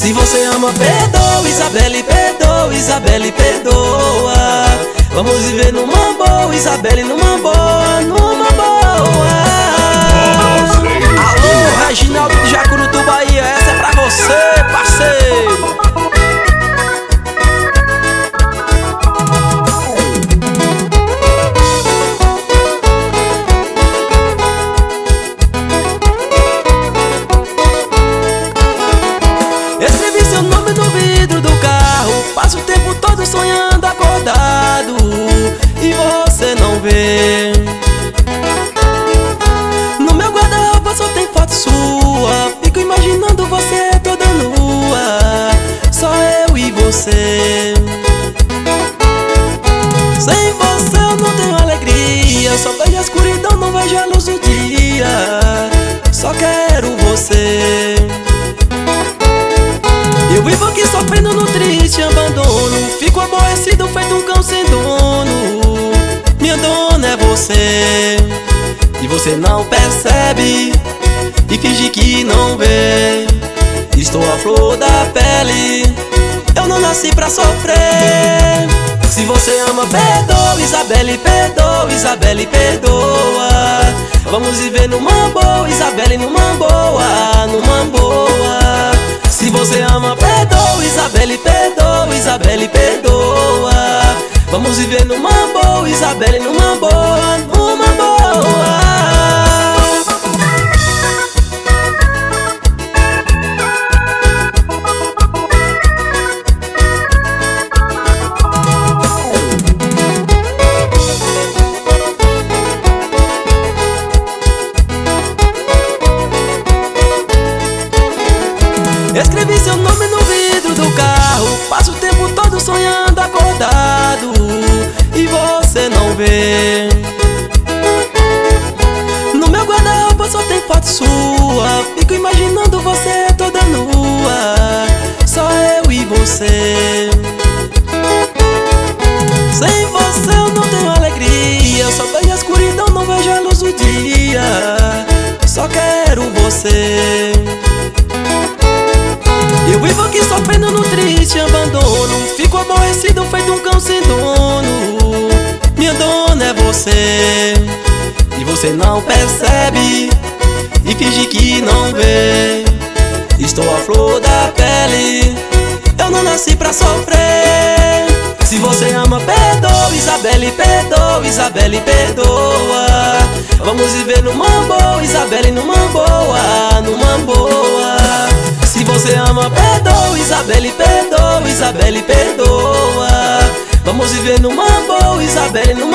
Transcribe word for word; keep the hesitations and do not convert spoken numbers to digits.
Se você ama, perdoa, Isabelle, perdoa, Isabelle, perdoa. Vamos viver numa boa, Isabelle, numa boa, numa boa. Alô, Reginaldo de Jacurutu, Bahia, essa é pra você, parceiro. Escrevi seu nome no vidro do carro, passo o tempo todo sonhando acordado e você não vê. No meu guarda-roupa só tem foto sua, fico imaginando você toda nua, só eu e você. Sem você eu não tenho alegria, só vejo a escuridão, não vejo a luz do dia, só quero você. Eu vivo aqui sofrendo no triste abandono, fico aborrecido feito um cão sem dono. Minha dona é você, e você não percebe, e finge que não vê. Estou à flor da pele, eu não nasci pra sofrer. Se você ama, perdoa, Isabelle, perdoa, Isabelle, perdoa. Vamos viver numa boa, Isabelle, numa boa, numa boa. Se você ama, perdoa, Isabelle, perdoa, Isabelle, perdoa. Vamos viver numa boa, Isabelle, numa boa, numa boa. Escrevi seu nome no vidro do carro, passo o tempo todo sonhando acordado e você não vê. No meu guarda-roupa só tem foto sua, fico imaginando você toda nua, só eu e você. Sem você eu não tenho alegria, só vejo a escuridão, não vejo a luz do dia, só quero você. Eu vivo aqui sofrendo no triste abandono, fico aborrecido feito um cão sem dono. Minha dona é você, e você não percebe, e finge que não vê. Estou à flor da pele, eu não nasci pra sofrer. Se você ama, perdoa, Isabelle, perdoa, Isabelle, perdoa. Vamos viver numa boa, Isabelle, numa boa, numa boa. Se você ama, perdoa, Isabelle, perdoa, Isabelle, perdoa. Vamos viver numa boa, Isabelle, numa